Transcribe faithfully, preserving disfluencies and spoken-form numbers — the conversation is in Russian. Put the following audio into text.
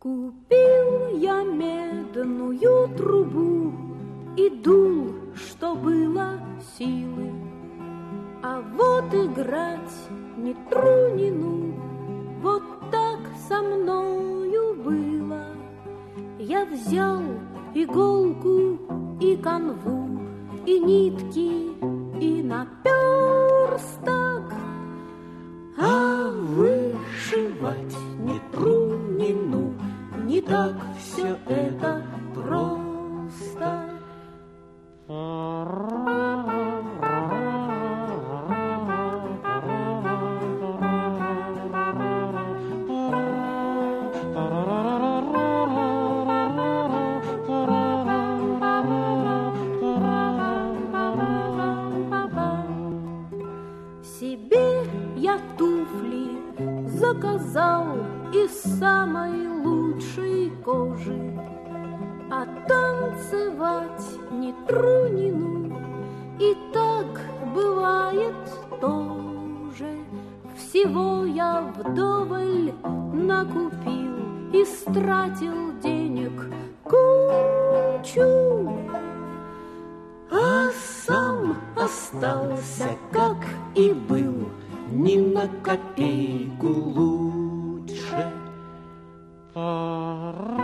Купил я медную трубу и дул, что было силы. А вот играть ни тру, ни ну, вот так со мною было. Я взял иголку и канву, и нитки, и наперсток, а вышивать ни тру, ни ну, не так все это просто. Себе я туфли заказал из самой лучшей кожи, а танцевать ни тру, ни ну, и так бывает тоже. Всего я вдоволь накупил и стратил денег кучу, а сам остался, как и был, ни на копейку лучше.